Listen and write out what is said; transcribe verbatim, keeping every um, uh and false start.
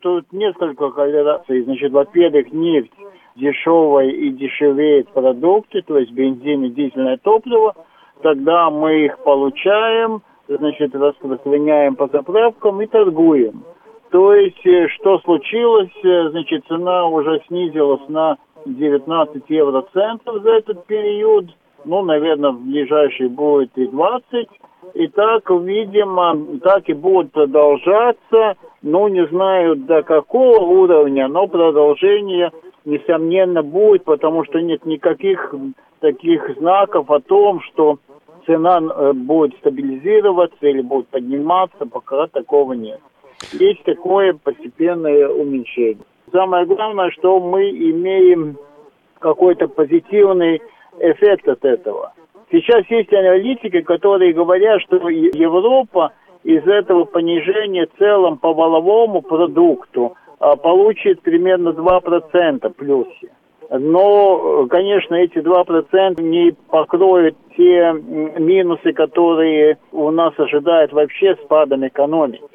Тут несколько корреляций. Значит, во-первых, нефть дешевая и дешевеет продукты, то есть бензин и дизельное топливо. Тогда мы их получаем, значит, распространяем по заправкам и торгуем. То есть, что случилось, значит, цена уже снизилась на девятнадцать евроцентов за этот период. Ну, наверное, в ближайший будет и двадцать. И так, видимо, так и будет продолжаться. Ну, не знаю до какого уровня, но продолжение, несомненно, будет, потому что нет никаких таких знаков о том, что цена будет стабилизироваться или будет подниматься, пока такого нет. Есть такое постепенное уменьшение. Самое главное, что мы имеем какой-то позитивный эффект от этого. Сейчас есть аналитики, которые говорят, что Европа из этого понижения в целом по валовому продукту получит примерно два процента плюсе. Но, конечно, эти два процента не покроют те минусы, которые у нас ожидают вообще спадом экономики.